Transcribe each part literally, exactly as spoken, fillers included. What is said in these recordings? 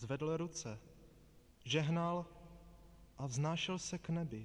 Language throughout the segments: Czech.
zvedl ruce, žehnal a vznášel se k nebi.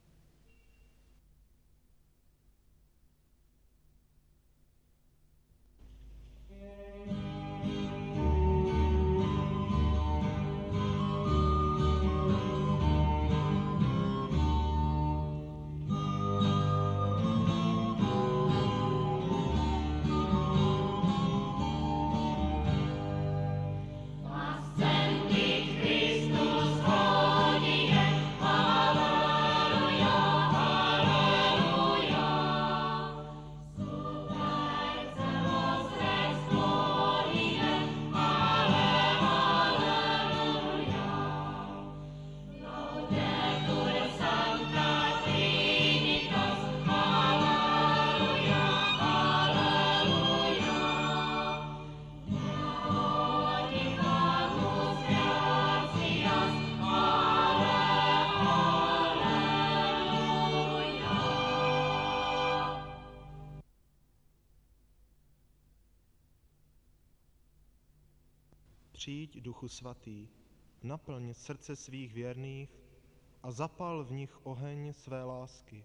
Přijď, Duchu Svatý, naplň srdce svých věrných a zapal v nich oheň své lásky.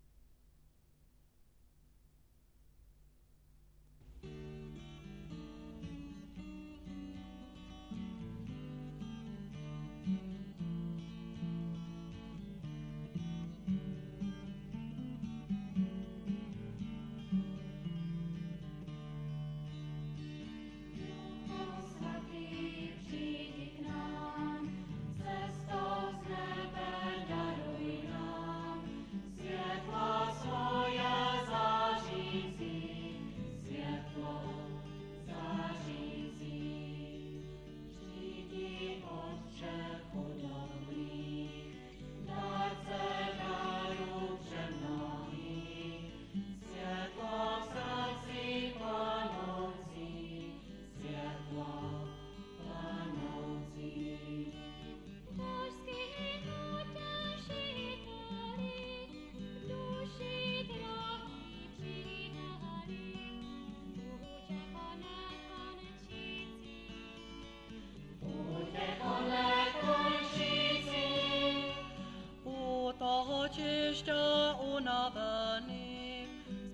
Očišťa unavených,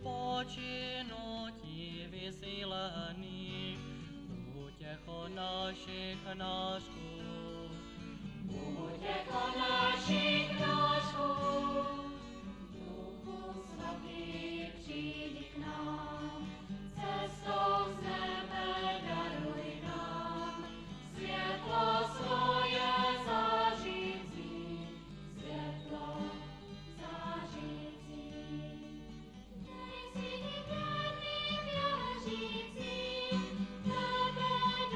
spočinutí vysílených, útěcho našich nášků. Útěcho našich nášků. Duchu Svatý, přijdi k nám, cestou z nebe daruj nám, světlo svoje zářící, světlo zářící. Dej si věrným věřícím, tebe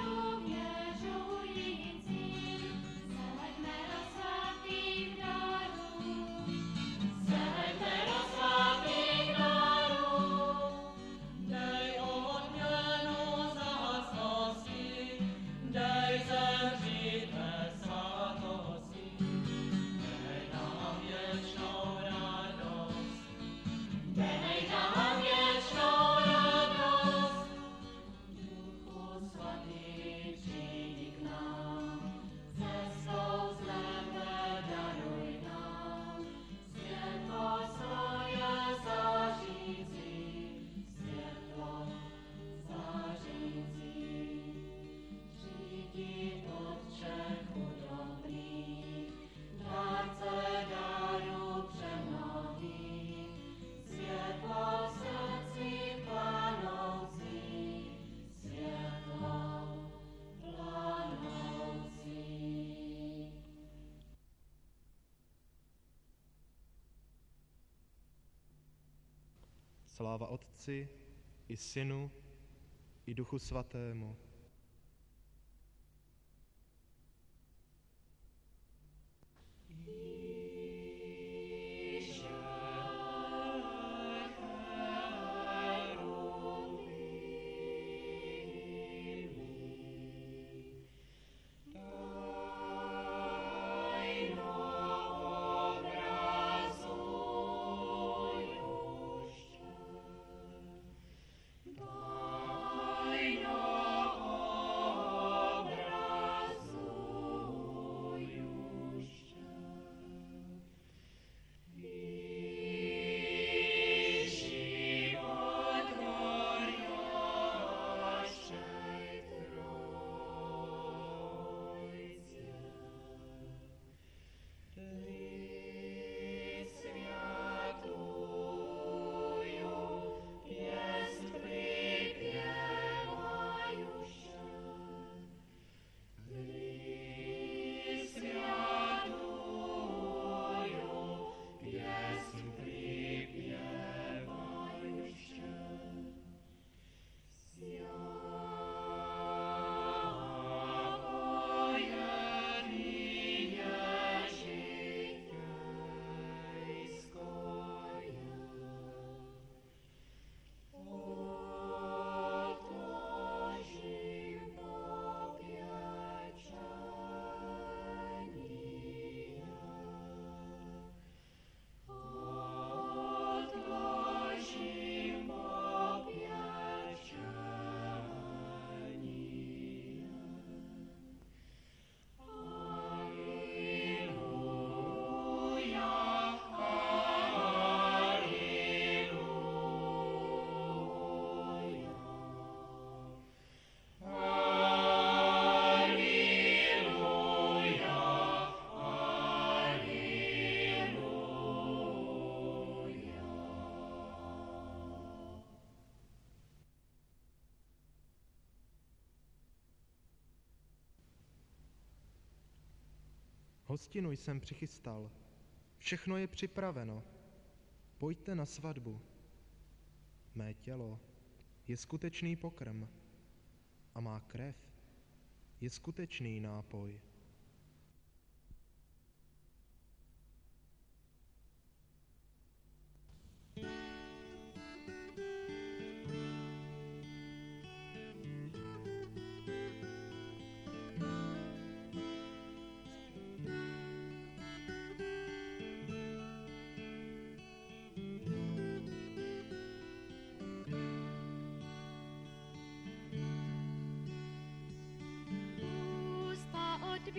důvěřujícím, zeleďme do svatých darů, zeleďme do svatých darů. Dej odměnu za spasy, dej zemřít ve svatosti, dej nám věčnou radost, dej nám věčnou radost. Duchu Svatý, přijdi k nám, cestou z nebe daruj nám, světlo svoje zářící, světlo zářící. Přijdi, Otče chudobných, dárce darů přemnohých, světlo v srdci planoucí, světlo planoucí. Sláva Otci i Synu i Duchu Svatému. Daj na obrazu Hostinu jsem přichystal, všechno je připraveno, pojďte na svatbu. Mé tělo je skutečný pokrm a má krev je skutečný nápoj. Ústa od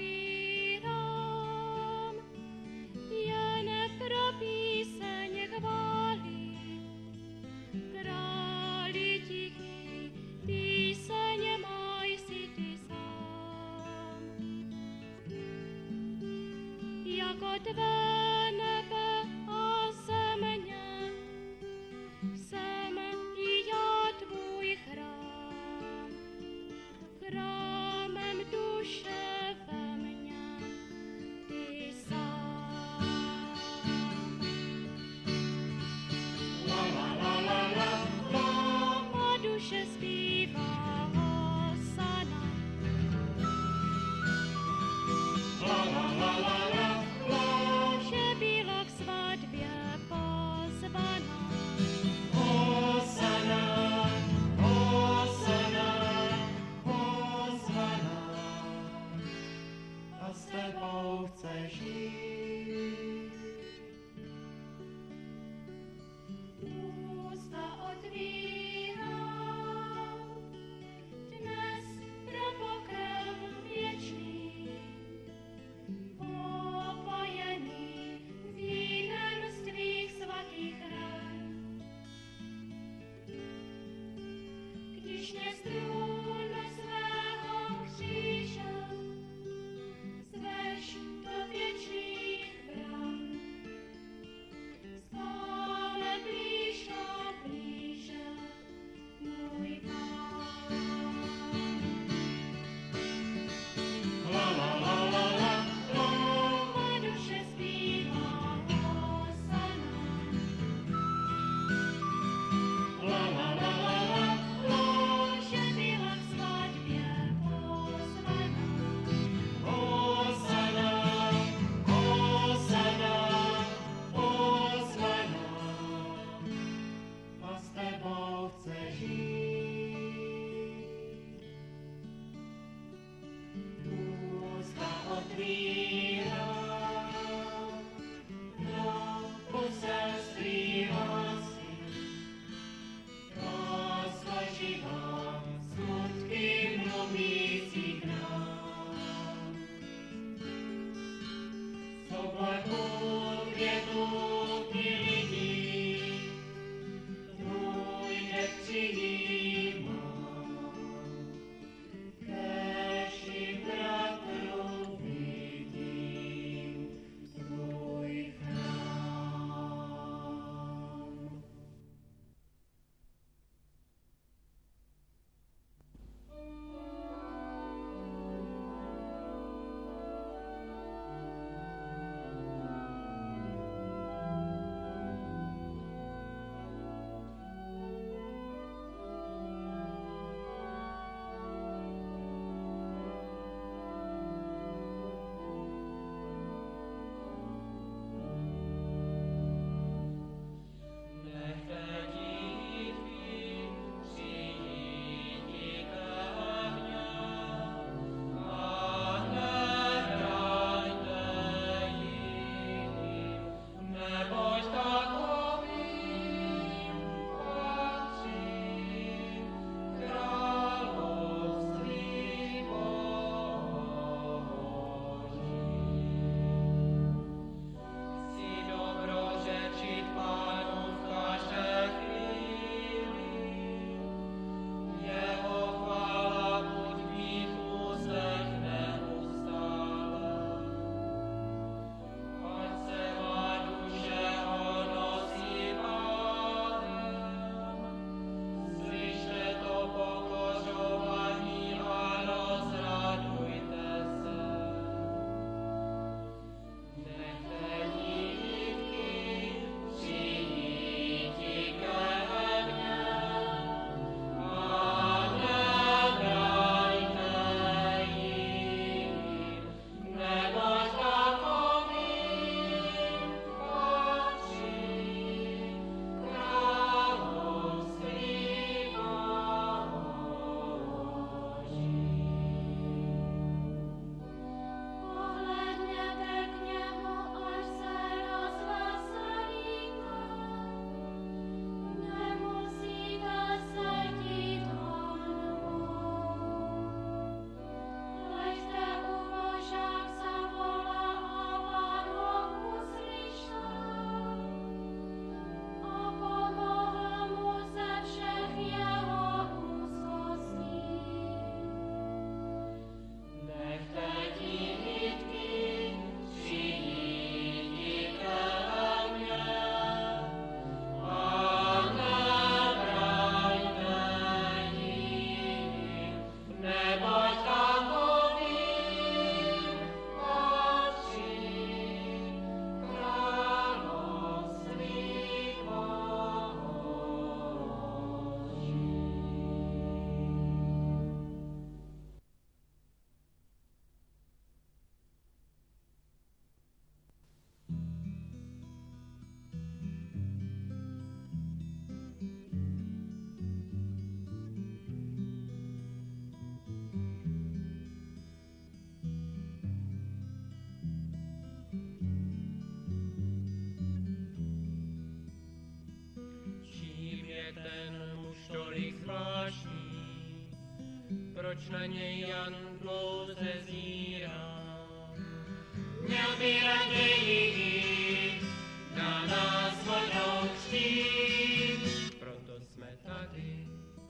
proč na něj Jan dlouze zírá. Měl by raději jít na nás vodou křtít, proto jsme tady.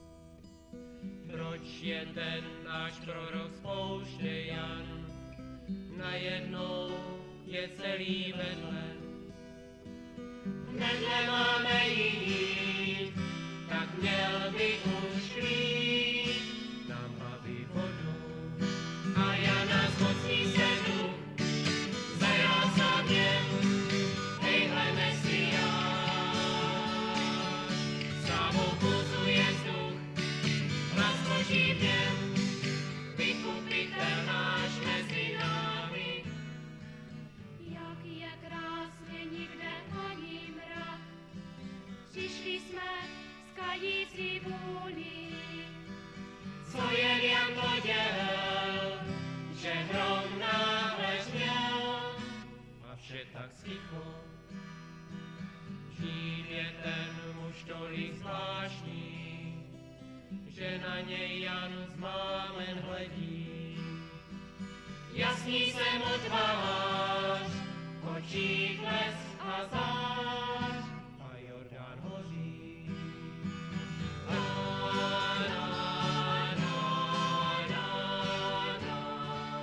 Proč je ten náš prorok z pouště Jan, najednou je celý vedle. Hnedle máme jít, tak měl by už klít nám baví vodu. A Jana zmocní se duch, zajal záměr, hejhle Mesiáš. Slávou pulzuje vzduch, hlas Boží věm, vykupitel náš mezi námi. Jak je krásně, nikde ani mrak, přišli jsme z kající vůli. Co jen Jan poděl, že hrom náhle zněl, a vše tak sticho. Žít je ten muž tolik zvláštní, že na něj Jan z mámen hledí. Jasný se mu tvář, v očích les a zář, a Jordán hoří. La, la, la, la, la.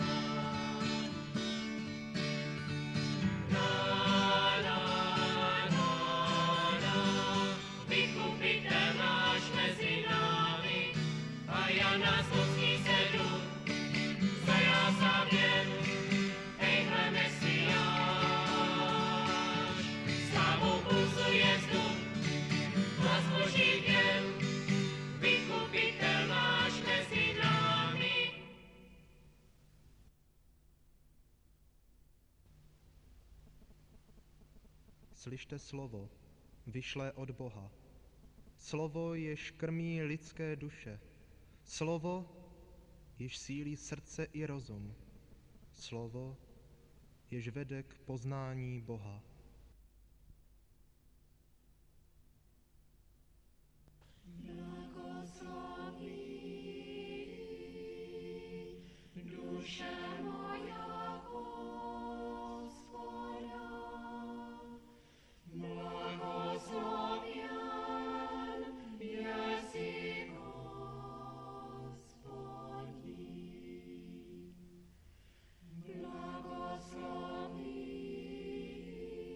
La, la, la, la. Vykupitel náš mezi námi, a Jana zmocní se duch, zajal závěr, hejhle Mesiáš. Slávou pulzuje vzduch, hlas Boží věm, vykupitel náš mezi námi. Slyšte slovo, vyšlé od Boha. Slovo, jež krmí lidské duše. Slovo, jež sílí srdce i rozum. Slovo, jež vede k poznání Boha. Duše moja Hospoda, blahoslověn jsi Gospodin, blagosloví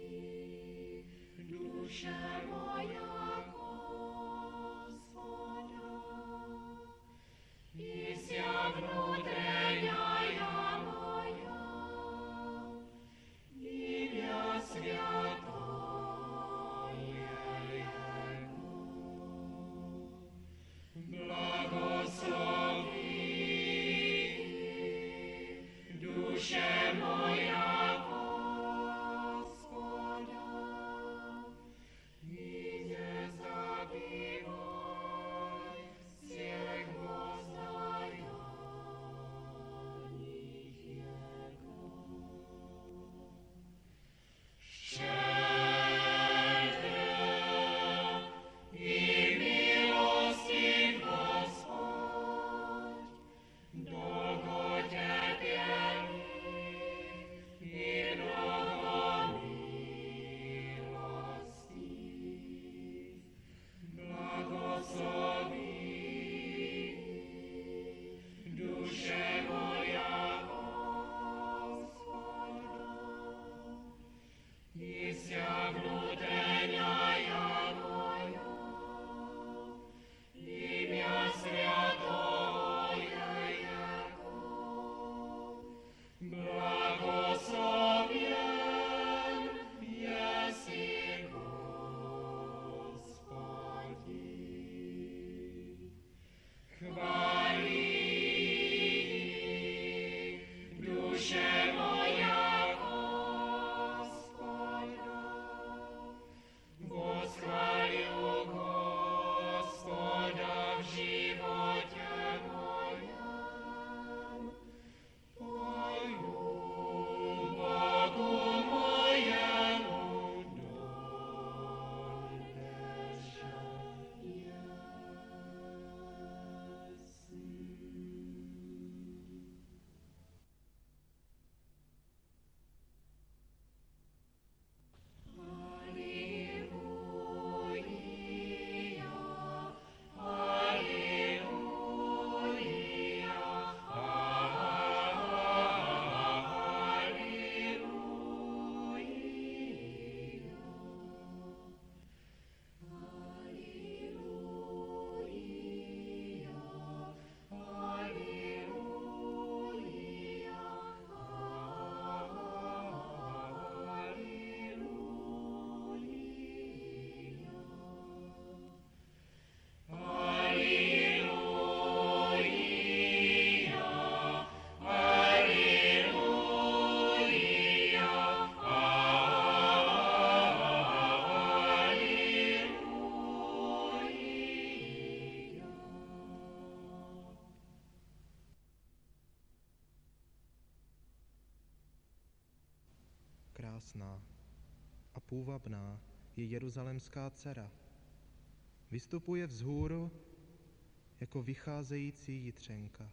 krásná a půvabná je jeruzalemská dcera. Vystupuje vzhůru jako vycházející jitřenka.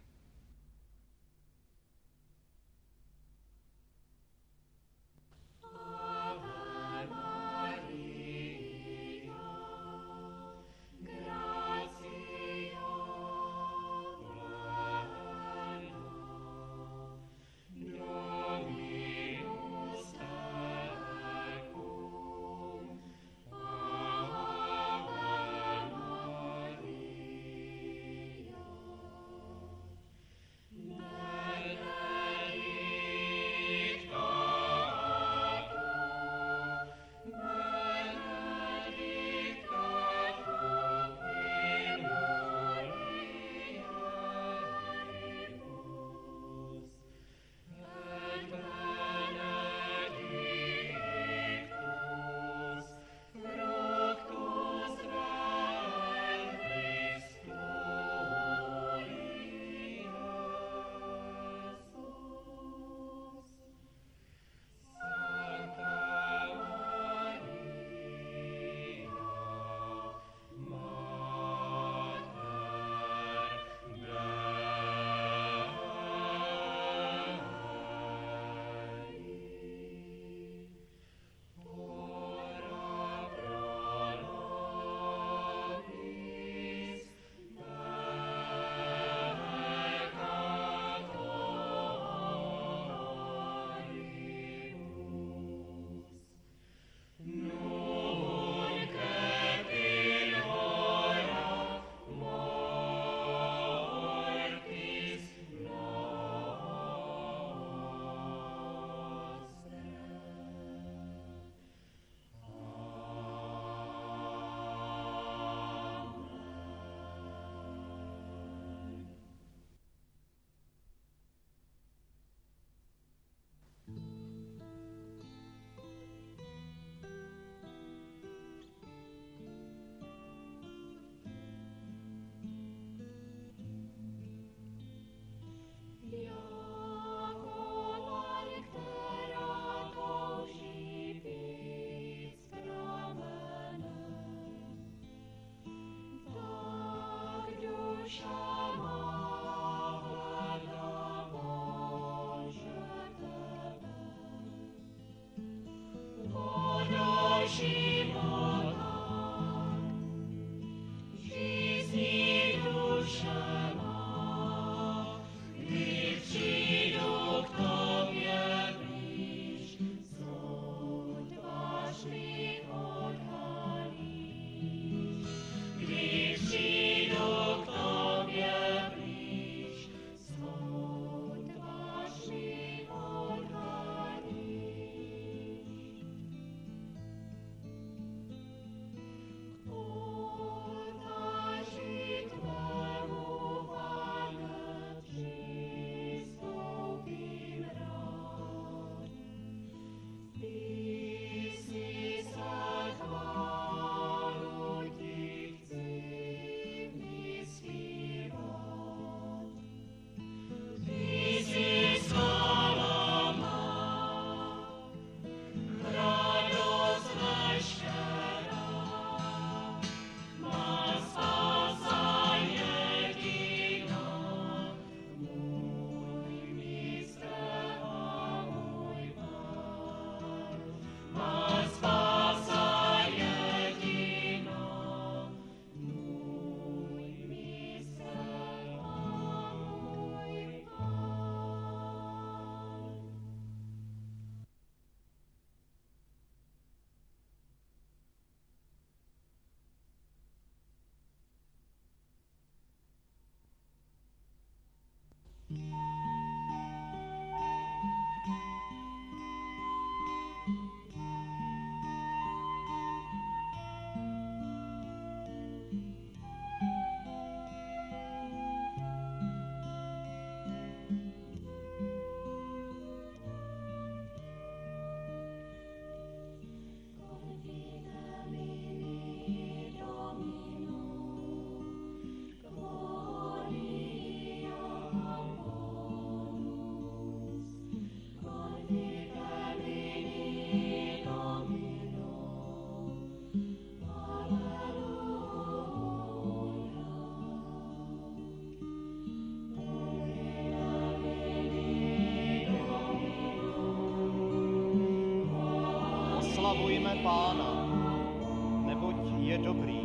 je dobrý.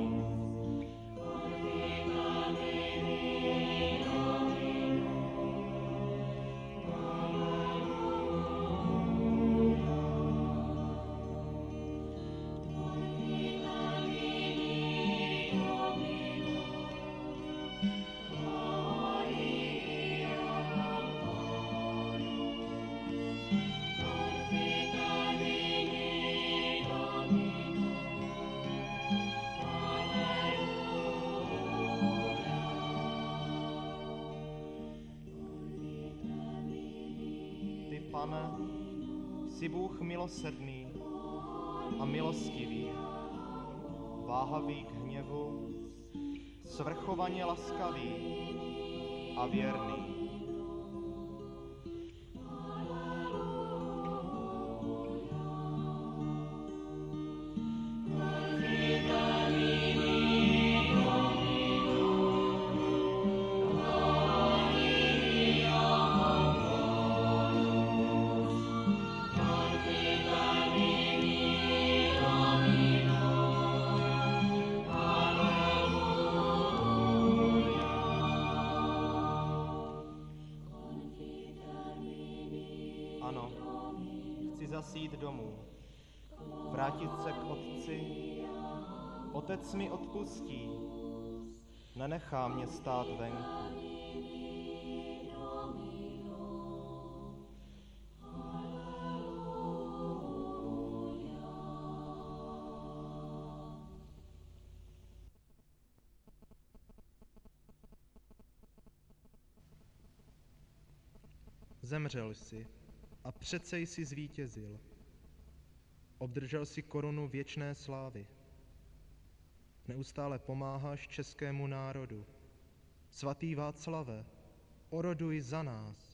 Pane, jsi Bůh milosrdný a milostivý, váhavý k hněvu, svrchovaně laskavý a věrný. Ano, chci zasít domů, vrátit se k Otci. Otec mi odpustí, nenechá mě stát venku. Zemřel jsi a přece jsi zvítězil. Obdržel si korunu věčné slávy. Neustále pomáháš českému národu. Svatý Václave, oroduj za nás.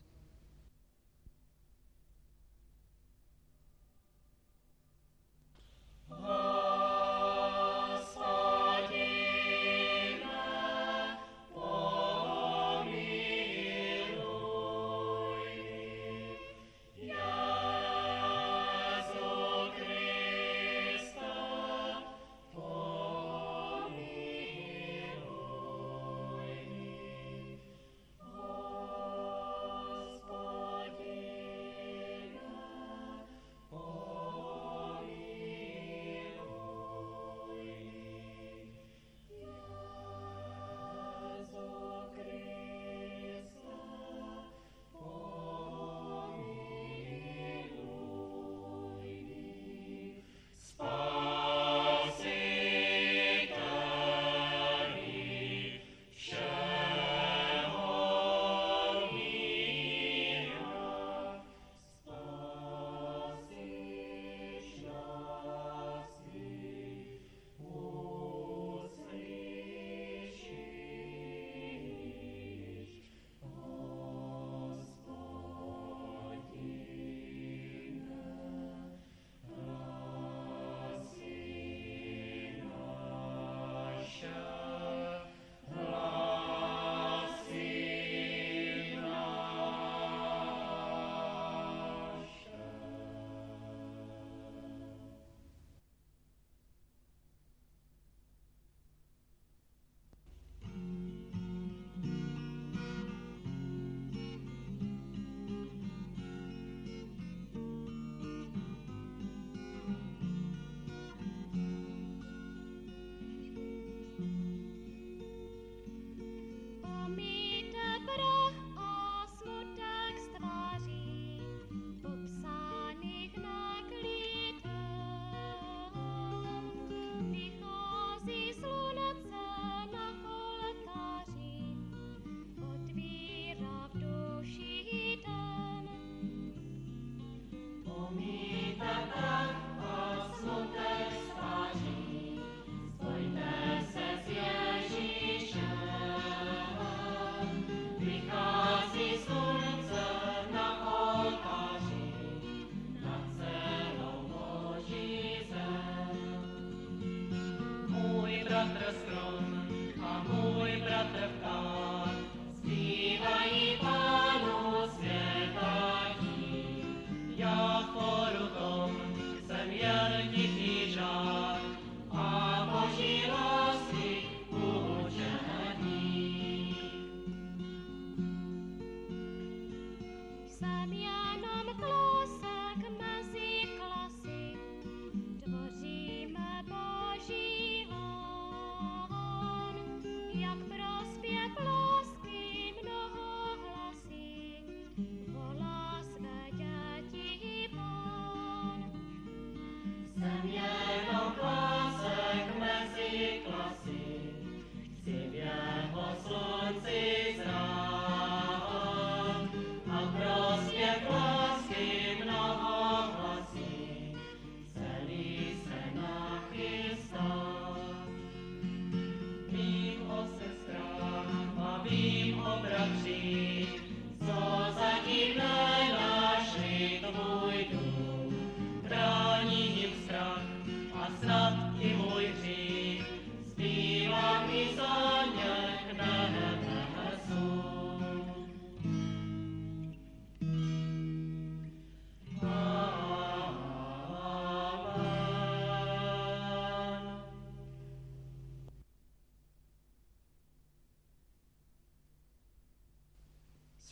Jsem jen tichý žák a Boží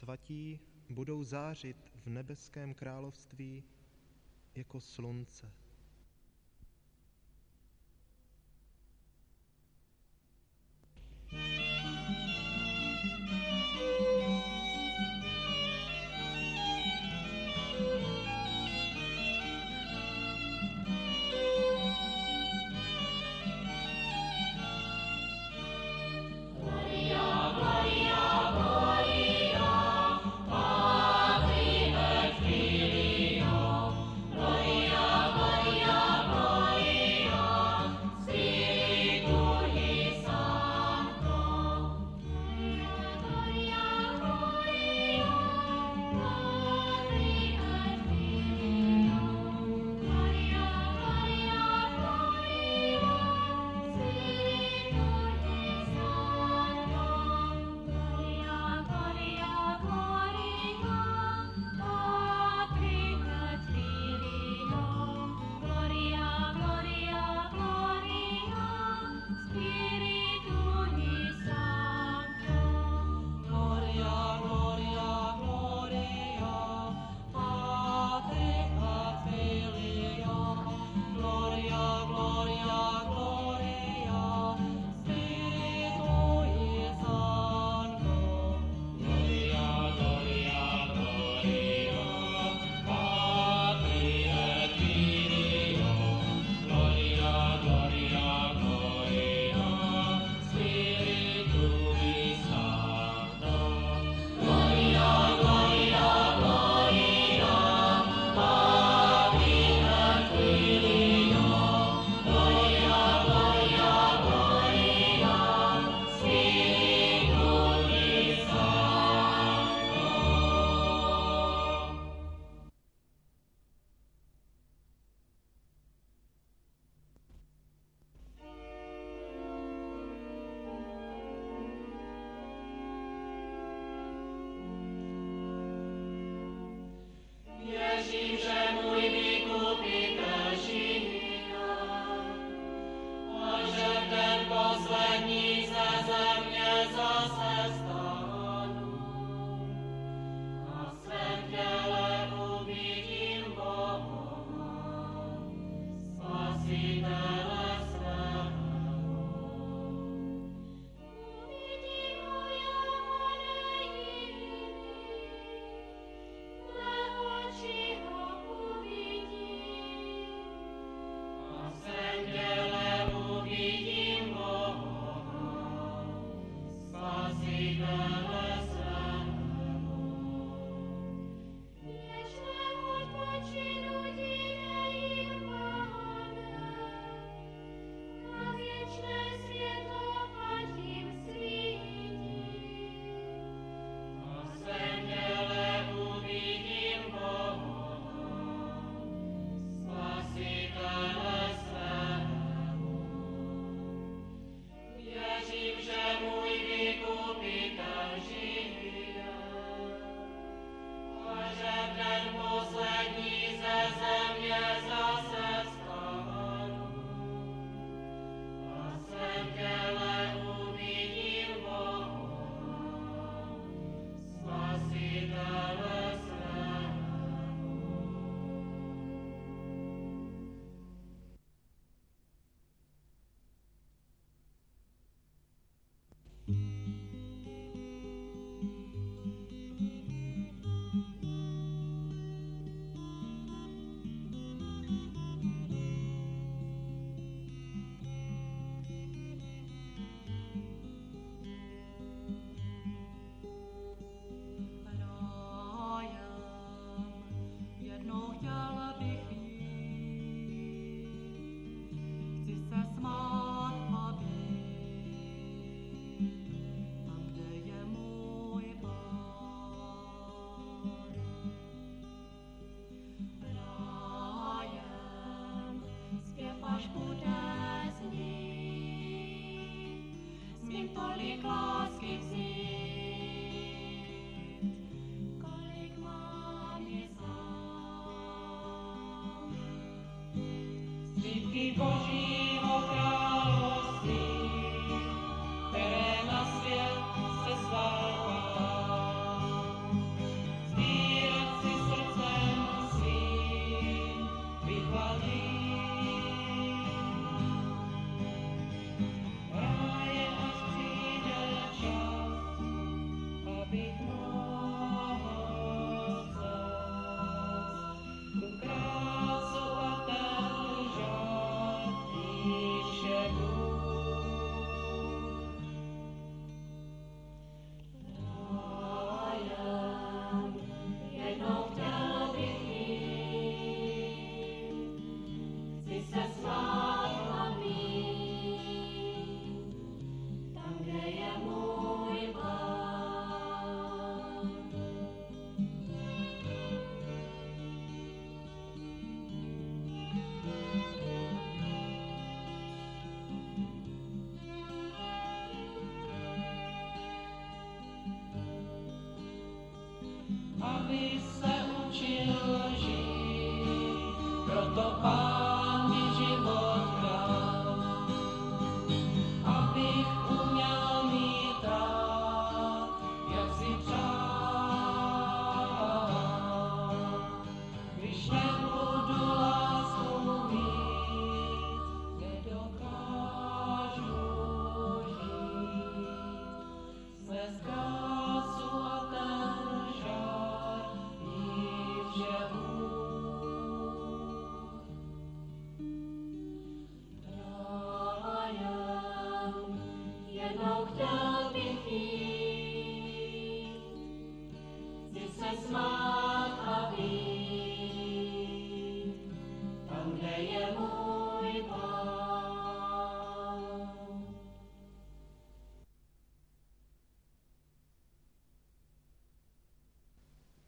svatí budou zářit v nebeském království jako slunce.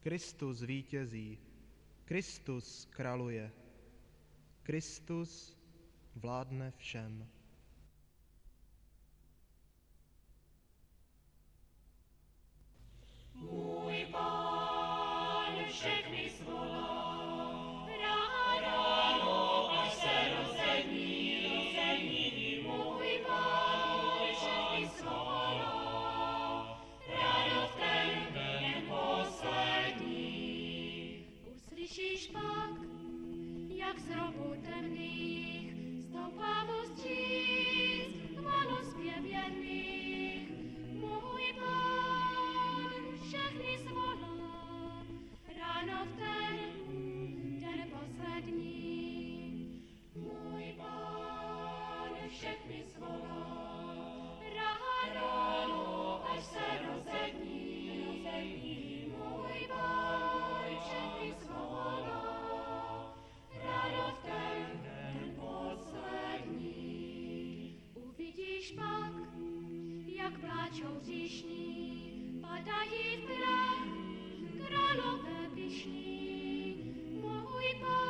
Kristus vítězí, Kristus králuje, Kristus vládne všem. Můj Pán všechny svolá, ráno, až se rozední, rozední. Můj Pán všechny svolá, ráno v ten den poslední. Uslyšíš pak, jak z hrobů temných stoupá mu vstříc chválu zpěv jedných. Můj Pán všechny svolá, ráno v ten den poslední. Můj Pán všechny svolá, ráno, až se rozední, rozední. Můj Pán všechny svolá, ráno v ten den poslední. Uvidíš pak, jak pláčou hříšní, padají v prach, králové pyšní. Můj Pán